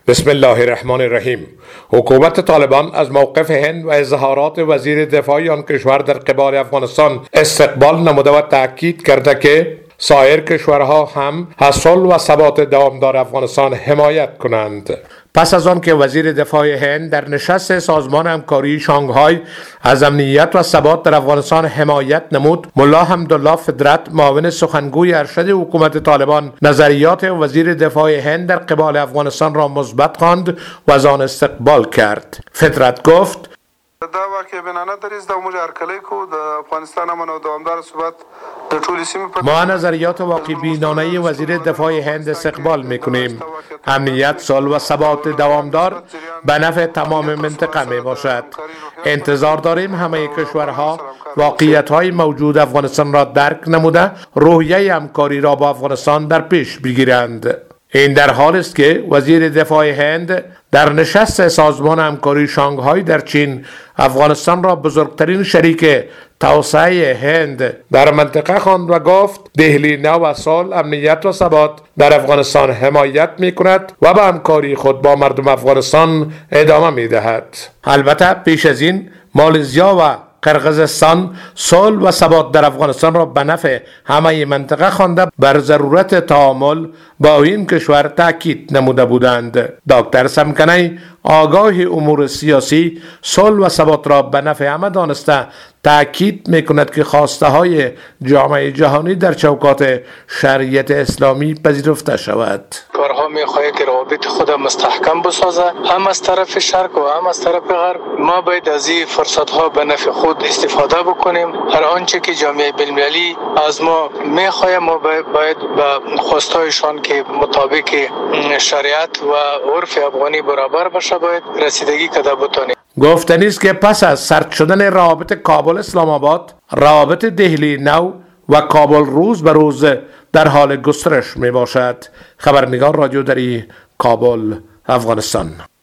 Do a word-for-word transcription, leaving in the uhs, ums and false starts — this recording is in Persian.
بسم الله الرحمن الرحیم. حکومت طالبان از موقف هند و اظهارات وزیر دفاع آن کشور در قبال افغانستان استقبال نموده و تاکید کرده که سایر کشورها هم از صلح و ثبات دوامدار افغانستان حمایت کنند. پس از آن که وزیر دفاع هند در نشست سازمان همکاری شانگهای از امنیت و ثبات در افغانستان حمایت نمود، ملا حمدالله فدرت معاون سخنگوی ارشد حکومت طالبان نظریات وزیر دفاع هند در قبال افغانستان را مثبت خواند و از آن استقبال کرد. فدرت گفت: دا واقع بنانه دریز دا موږ هرکلی کو د افغانستان امن او دوامدار ثبات د ټولې سیمې په ما نظریات واقع بینانه وزیر دفاع هند استقبال میکنیم. امنیت، صلح و ثبات دوامدار به نفع تمام منطقه می باشد. انتظار داریم همه کشورها واقعیت‌های موجود افغانستان را درک نموده روحیه همکاری را با افغانستان در پیش بگیرند. این در حال است که وزیر دفاع هند در نشست سازمان همکاری شانگهای در چین افغانستان را بزرگترین شریک توسعه هند در منطقه خواند و گفت دهلی نو و صلح، امنیت و ثبات در افغانستان حمایت می کند و به همکاری خود با مردم افغانستان ادامه می دهد. البته پیش از این مالزیا و قرقیزستان صلح و ثبات در افغانستان را به نفع همه منطقه خوانده بر ضرورت تعامل با این کشور تاکید نموده بودند. دکتر سمکنی آگاه امور سیاسی صلح و ثبات را به نفع همه دانسته تاکید میکند که خواسته های جامعه جهانی در چوکات شریعت اسلامی پذیرفته شود. کارها میخواهد که روابط خود مستحکم بسازه، هم از طرف شرق و هم از طرف غرب. ما باید از این فرصت ها به نفع خود استفاده بکنیم. هر آنچه که جامعه بین‌المللی از ما میخواهد ما باید به خواستایشان که مطابق شریعت و عرف افغانی برابر باشه باید رسیدگی کرده بتانیم. گفتنی است که پس از سرد شدن روابط کابل اسلام آباد، روابط دهلی نو و کابل روز به روز در حال گسترش می باشد. خبرنگار رادیو دری، کابل، افغانستان.